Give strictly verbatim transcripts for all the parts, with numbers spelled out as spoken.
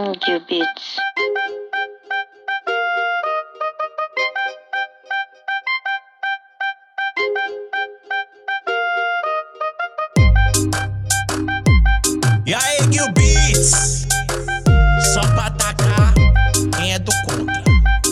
Angel Beats. E aí, Gil Beats, só pra atacar quem é do contra.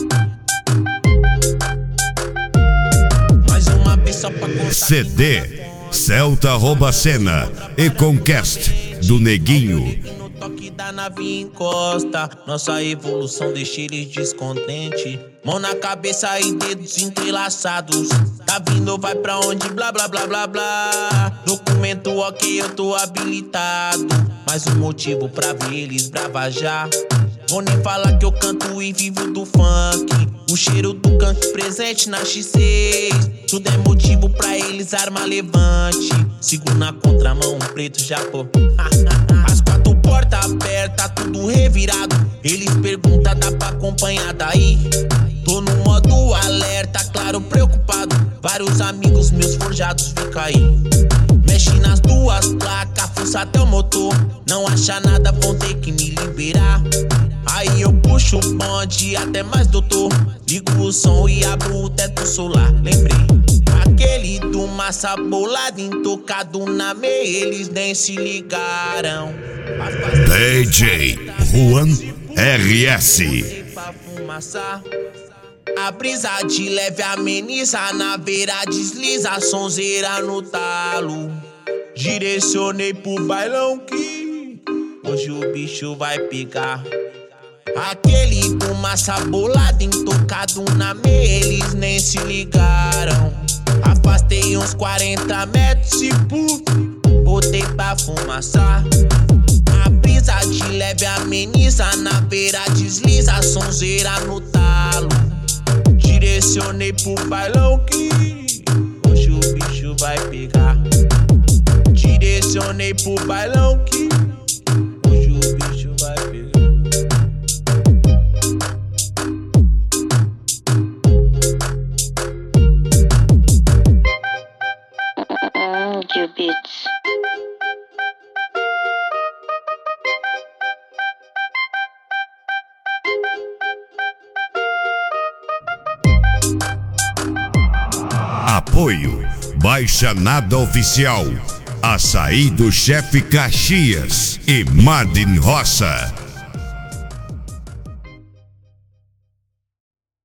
Mais uma vez só pra contar. C D Celta rouba cena e Conquest do Neguinho. No toque da nave encosta, nossa evolução deixa eles descontente. Mão na cabeça e dedos entrelaçados. Tá vindo, vai pra onde, blá blá blá blá blá. Documento ok, eu tô habilitado. Mais um motivo pra ver eles bravajar. Vou nem falar que eu canto e vivo do funk. O cheiro do canto presente na X seis. Tudo é motivo pra eles arma levante. Sigo na contramão, um preto já pô. As quatro portas abertas, tudo revirado. Eles perguntam, dá pra acompanhar daí? Tô no modo alerta, claro, preocupado. Vários amigos meus forjados vêm cair. Mexe nas duas placas, força até o motor. Não acha nada, vão ter que me liberar. Aí eu puxo o bonde, até mais doutor. Ligo o som e abro o teto solar. Lembrei, aquele do massa bolado, intocado na meia, eles nem se ligaram. D J Juan R S. A brisa de leve ameniza, na beira desliza, sonzeira no talo. Direcionei pro bailão que hoje o bicho vai pegar. Aquele do massa bolado, intocado na meia, eles nem se ligaram. Afastei uns quarenta metros e puf, botei pra fumaçar. A brisa de leve ameniza, na beira desliza, sonzeira no talo. Direcionei pro bailão que hoje o bicho vai pegar. Direcionei pro bailão que hoje o bicho vai pegar. Angel Beats. Apoio Baixa Nada Oficial, Açaí do Chefe Caxias e Madin Roça.